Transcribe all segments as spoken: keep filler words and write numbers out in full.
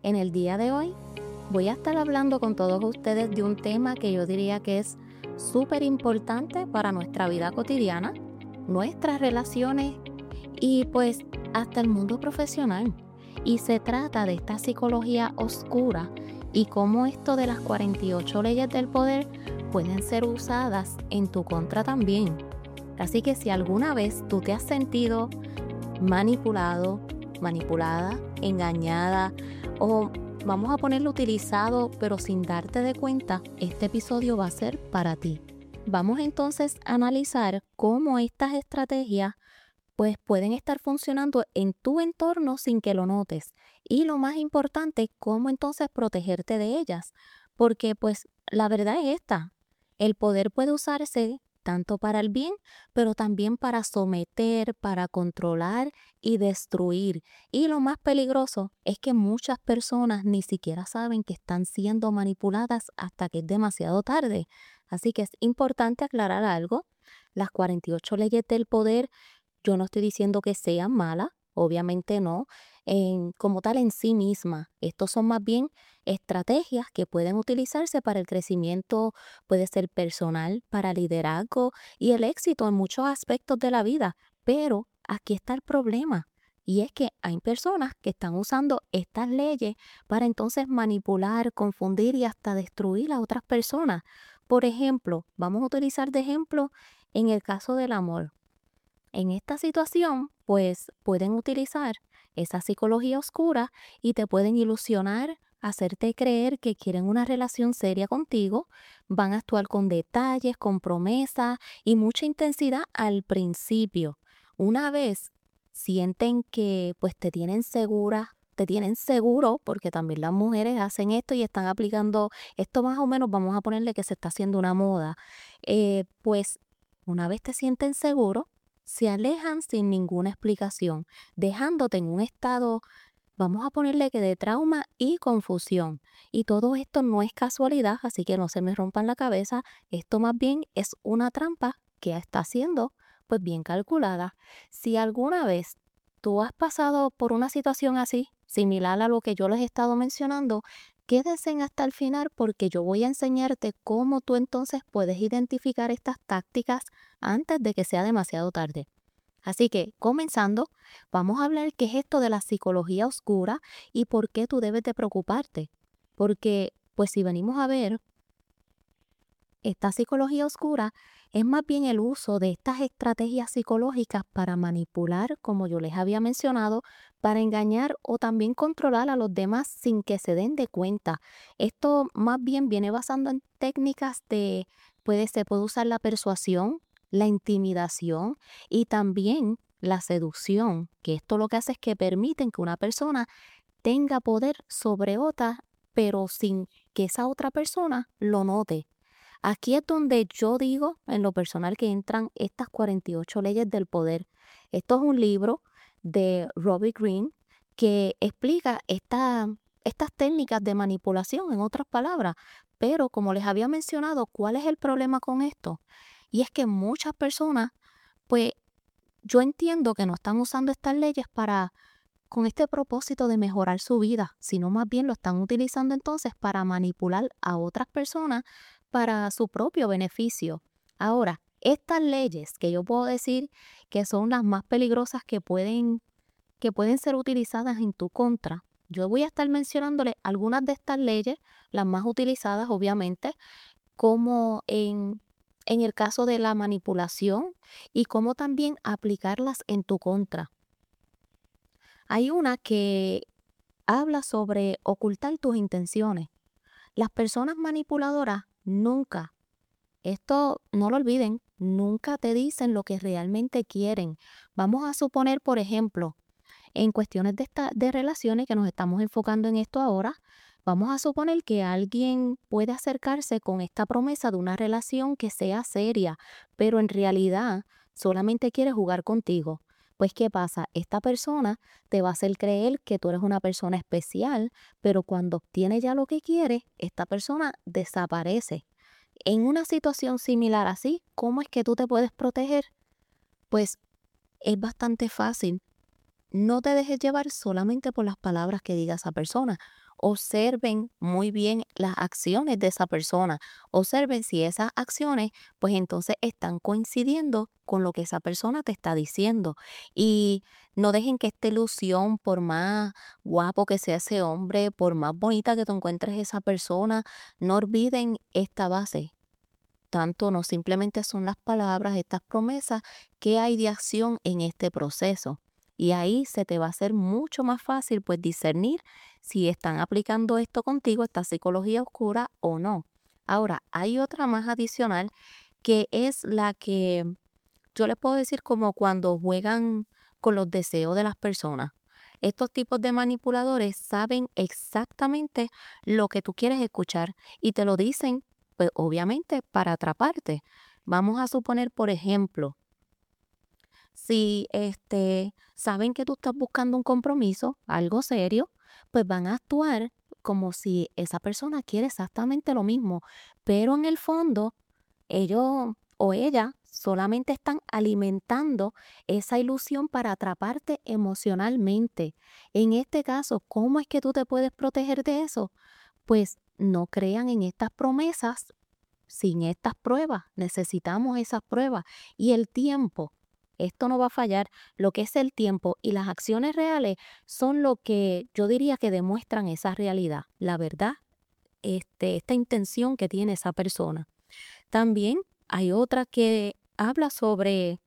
En el día de hoy voy a estar hablando con todos ustedes de un tema que yo diría que es súper importante para nuestra vida cotidiana, nuestras relaciones y pues hasta el mundo profesional. Y se trata de esta psicología oscura y cómo esto de las cuarenta y ocho leyes del poder pueden ser usadas en tu contra también. Así que si alguna vez tú te has sentido manipulado, manipulada, engañada o vamos a ponerlo utilizado pero sin darte de cuenta, este episodio va a ser para ti. Vamos entonces a analizar cómo estas estrategias pues pueden estar funcionando en tu entorno sin que lo notes. Y lo más importante, cómo entonces protegerte de ellas. Porque pues la verdad es esta, el poder puede usarse tanto para el bien, pero también para someter, para controlar y destruir. Y lo más peligroso es que muchas personas ni siquiera saben que están siendo manipuladas hasta que es demasiado tarde. Así que es importante aclarar algo. Las cuarenta y ocho leyes del poder, yo no estoy diciendo que sean malas, obviamente no, en, como tal en sí misma. Estos son más bien estrategias que pueden utilizarse para el crecimiento, puede ser personal, para liderazgo y el éxito en muchos aspectos de la vida. Pero aquí está el problema. Y es que hay personas que están usando estas leyes para entonces manipular, confundir y hasta destruir a otras personas. Por ejemplo, vamos a utilizar de ejemplo en el caso del amor. En esta situación, pues pueden utilizar esa psicología oscura y te pueden ilusionar, hacerte creer que quieren una relación seria contigo, van a actuar con detalles, con promesas y mucha intensidad al principio. Una vez sienten que pues te tienen segura, te tienen seguro, porque también las mujeres hacen esto y están aplicando esto más o menos, vamos a ponerle que se está haciendo una moda, eh, pues una vez te sienten seguro, se alejan sin ninguna explicación, dejándote en un estado, vamos a ponerle que de trauma y confusión. Y todo esto no es casualidad, así que no se me rompan la cabeza, esto más bien es una trampa que está siendo pues bien calculada. Si alguna vez tú has pasado por una situación así, similar a lo que yo les he estado mencionando, quédense hasta el final porque yo voy a enseñarte cómo tú entonces puedes identificar estas tácticas antes de que sea demasiado tarde. Así que, comenzando, vamos a hablar qué es esto de la psicología oscura y por qué tú debes de preocuparte. Porque, pues si venimos a ver, esta psicología oscura es más bien el uso de estas estrategias psicológicas para manipular, como yo les había mencionado, para engañar o también controlar a los demás sin que se den de cuenta. Esto más bien viene basando en técnicas de, puede ser, puede usar la persuasión, la intimidación y también la seducción, que esto lo que hace es que permiten que una persona tenga poder sobre otra, pero sin que esa otra persona lo note. Aquí es donde yo digo, en lo personal, que entran estas cuarenta y ocho leyes del poder. Esto es un libro de Robbie Greene que explica esta- estas técnicas de manipulación, en otras palabras. Pero como les había mencionado, ¿cuál es el problema con esto? Y es que muchas personas, pues yo entiendo que no están usando estas leyes para con este propósito de mejorar su vida, sino más bien lo están utilizando entonces para manipular a otras personas para su propio beneficio. Ahora, estas leyes que yo puedo decir que son las más peligrosas que pueden, que pueden ser utilizadas en tu contra, yo voy a estar mencionándole algunas de estas leyes, las más utilizadas obviamente, como en, en el caso de la manipulación y cómo también aplicarlas en tu contra. Hay una que habla sobre ocultar tus intenciones. Las personas manipuladoras nunca, esto no lo olviden, nunca te dicen lo que realmente quieren. Vamos a suponer, por ejemplo, en cuestiones de, esta- de relaciones que nos estamos enfocando en esto ahora, vamos a suponer que alguien puede acercarse con esta promesa de una relación que sea seria, pero en realidad solamente quiere jugar contigo. Pues, ¿qué pasa? Esta persona te va a hacer creer que tú eres una persona especial, pero cuando obtiene ya lo que quiere, esta persona desaparece. En una situación similar así, ¿cómo es que tú te puedes proteger? Pues es bastante fácil. no te dejes llevar solamente por las palabras que diga esa persona. Observen muy bien las acciones de esa persona. Observen si esas acciones, pues entonces están coincidiendo con lo que esa persona te está diciendo. Y no dejen que esta ilusión, por más guapo que sea ese hombre, por más bonita que te encuentres esa persona, no olviden esta base. Tanto no simplemente son las palabras, estas promesas, que hay de acción en este proceso. Y ahí se te va a hacer mucho más fácil pues discernir si están aplicando esto contigo, esta psicología oscura o no. Ahora, hay otra más adicional que es la que yo les puedo decir como cuando juegan con los deseos de las personas. Estos tipos de manipuladores saben exactamente lo que tú quieres escuchar y te lo dicen, pues obviamente para atraparte. Vamos a suponer, por ejemplo, si este saben que tú estás buscando un compromiso, algo serio, pues van a actuar como si esa persona quiere exactamente lo mismo, pero en el fondo ellos o ella solamente están alimentando esa ilusión para atraparte emocionalmente. En este caso, ¿cómo es que tú te puedes proteger de eso? Pues no crean en estas promesas sin estas pruebas. Necesitamos esas pruebas. Y el tiempo, esto no va a fallar. Lo que es el tiempo y las acciones reales son lo que yo diría que demuestran esa realidad, la verdad, este, esta intención que tiene esa persona. También hay otra que habla sobre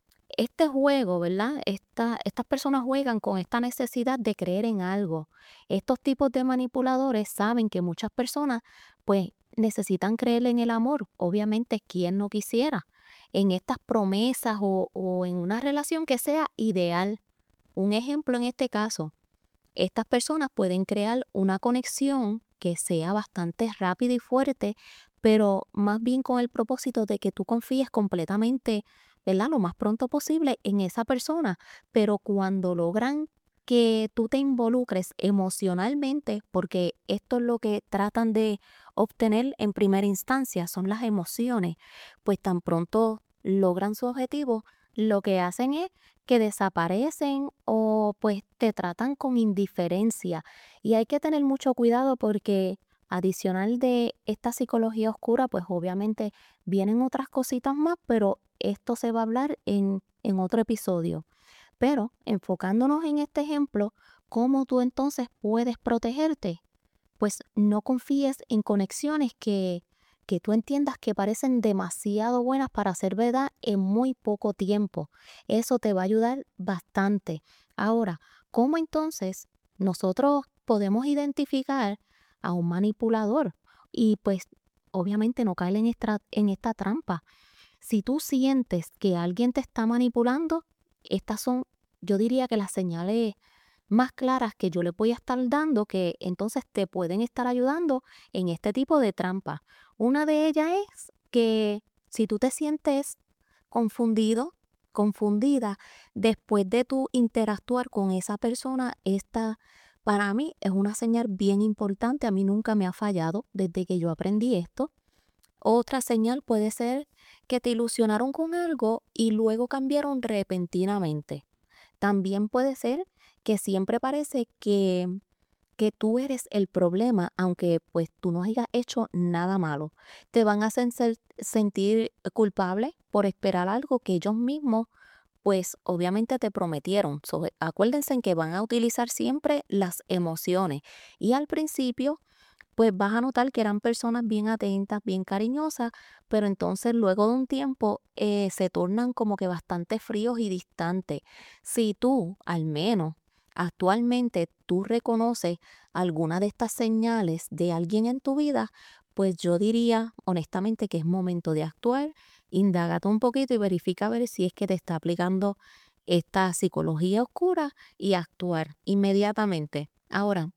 este juego, ¿verdad? Esta, estas personas juegan con esta necesidad de creer en algo. Estos tipos de manipuladores saben que muchas personas pues necesitan creer en el amor. Obviamente, ¿quién no quisiera? En estas promesas o, o en una relación que sea ideal. Un ejemplo en este caso, estas personas pueden crear una conexión que sea bastante rápida y fuerte, pero más bien con el propósito de que tú confíes completamente, ¿verdad? Lo más pronto posible en esa persona. Pero cuando logran que tú te involucres emocionalmente, porque esto es lo que tratan de obtener en primera instancia, son las emociones, pues tan pronto logran su objetivo, lo que hacen es que desaparecen o pues te tratan con indiferencia. Y hay que tener mucho cuidado porque adicional de esta psicología oscura, pues obviamente vienen otras cositas más, pero esto se va a hablar en, en otro episodio. Pero enfocándonos en este ejemplo, ¿cómo tú entonces puedes protegerte? Pues no confíes en conexiones que, que tú entiendas que parecen demasiado buenas para ser verdad en muy poco tiempo. Eso te va a ayudar bastante. Ahora, ¿cómo entonces nosotros podemos identificar a un manipulador? Y pues obviamente no caer en esta, en esta trampa. Si tú sientes que alguien te está manipulando, estas son, yo diría que las señales más claras que yo le voy a estar dando que entonces te pueden estar ayudando en este tipo de trampa. Una de ellas es que si tú te sientes confundido, confundida, después de tu interactuar con esa persona, esta para mí es una señal bien importante. A mí nunca me ha fallado desde que yo aprendí esto. Otra señal puede ser que te ilusionaron con algo y luego cambiaron repentinamente. También puede ser que siempre parece que, que tú eres el problema, aunque pues tú no hayas hecho nada malo. Te van a hacer ser- sentir culpable por esperar algo que ellos mismos pues obviamente te prometieron. So, acuérdense en que van a utilizar siempre las emociones. Y al principio pues vas a notar que eran personas bien atentas, bien cariñosas, pero entonces luego de un tiempo eh, se tornan como que bastante fríos y distantes. Si tú, al menos actualmente, tú reconoces alguna de estas señales de alguien en tu vida, pues yo diría honestamente que es momento de actuar, indágate un poquito y verifica a ver si es que te está aplicando esta psicología oscura y actuar inmediatamente. Ahora,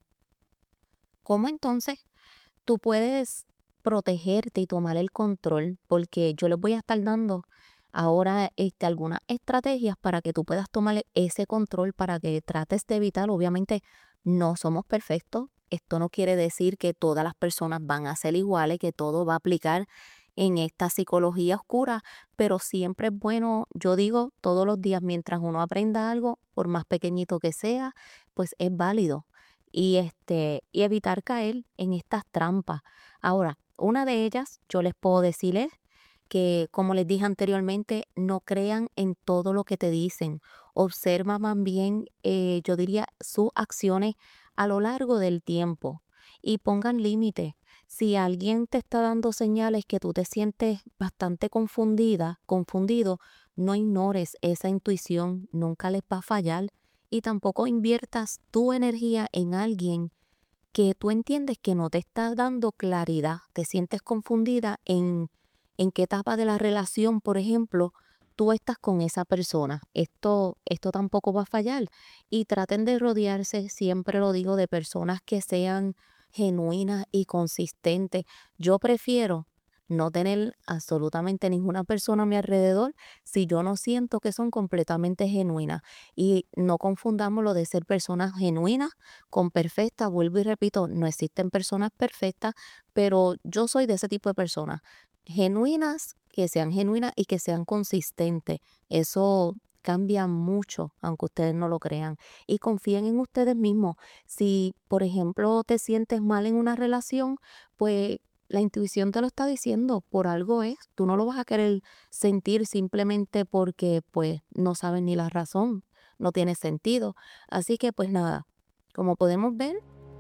¿cómo entonces tú puedes protegerte y tomar el control? Porque yo les voy a estar dando ahora este, algunas estrategias para que tú puedas tomar ese control, para que trates de evitar. Obviamente no somos perfectos. Esto no quiere decir que todas las personas van a ser iguales, que todo va a aplicar en esta psicología oscura, pero siempre es bueno, yo digo todos los días, mientras uno aprenda algo, por más pequeñito que sea, pues es válido. Y este, y evitar caer en estas trampas. Ahora, una de ellas, yo les puedo decir es que, como les dije anteriormente, no crean en todo lo que te dicen. Observa más bien, eh, yo diría, sus acciones a lo largo del tiempo y pongan límites. Si alguien te está dando señales que tú te sientes bastante confundida, confundido, no ignores esa intuición, nunca les va a fallar. Y tampoco inviertas tu energía en alguien que tú entiendes que no te está dando claridad, te sientes confundida en, en qué etapa de la relación, por ejemplo, tú estás con esa persona. Esto, esto tampoco va a fallar. Y traten de rodearse, siempre lo digo, de personas que sean genuinas y consistentes. Yo prefiero no tener absolutamente ninguna persona a mi alrededor si yo no siento que son completamente genuinas. Y no confundamos lo de ser personas genuinas con perfecta, vuelvo y repito, no existen personas perfectas, pero yo soy de ese tipo de personas, genuinas, que sean genuinas y que sean consistentes. Eso cambia mucho, aunque ustedes no lo crean. Y confíen en ustedes mismos. Si, por ejemplo, te sientes mal en una relación, pues la intuición te lo está diciendo, por algo es. Tú no lo vas a querer sentir simplemente porque pues no sabes ni la razón, no tiene sentido. Así que pues nada, como podemos ver,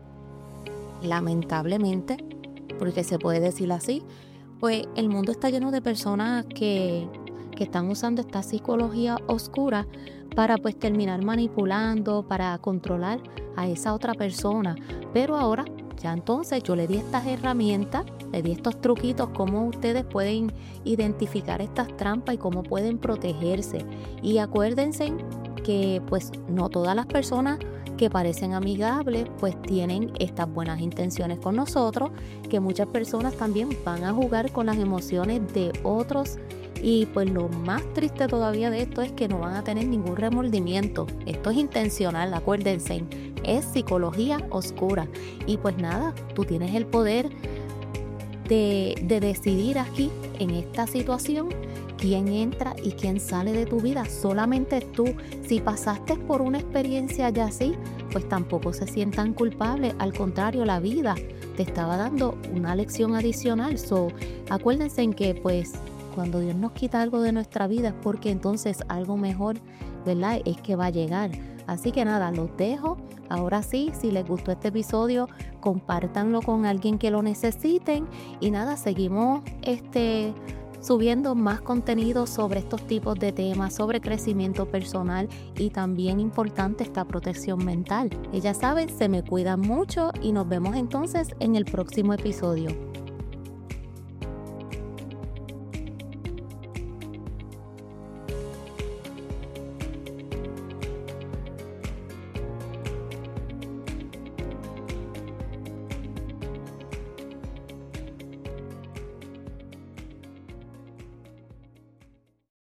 lamentablemente, porque se puede decir así, pues el mundo está lleno de personas que, que están usando esta psicología oscura para pues terminar manipulando, para controlar a esa otra persona. Pero ahora, ya entonces yo le di estas herramientas, le di estos truquitos, cómo ustedes pueden identificar estas trampas y cómo pueden protegerse. Y acuérdense que pues no todas las personas que parecen amigables pues tienen estas buenas intenciones con nosotros, que muchas personas también van a jugar con las emociones de otros y pues lo más triste todavía de esto es que no van a tener ningún remordimiento. Esto es intencional, acuérdense, es psicología oscura. Y pues nada, tú tienes el poder de, de decidir aquí en esta situación quién entra y quién sale de tu vida. Solamente tú. Si pasaste por una experiencia ya así, pues tampoco se sientan culpables. Al contrario, la vida te estaba dando una lección adicional. So, acuérdense en que pues cuando Dios nos quita algo de nuestra vida es porque entonces algo mejor, ¿verdad?, es que va a llegar. Así que nada, los dejo. Ahora sí, si les gustó este episodio, compártanlo con alguien que lo necesiten. Y nada, seguimos este subiendo más contenido sobre estos tipos de temas, sobre crecimiento personal y también importante esta protección mental. Y ya saben, se me cuidan mucho y nos vemos entonces en el próximo episodio.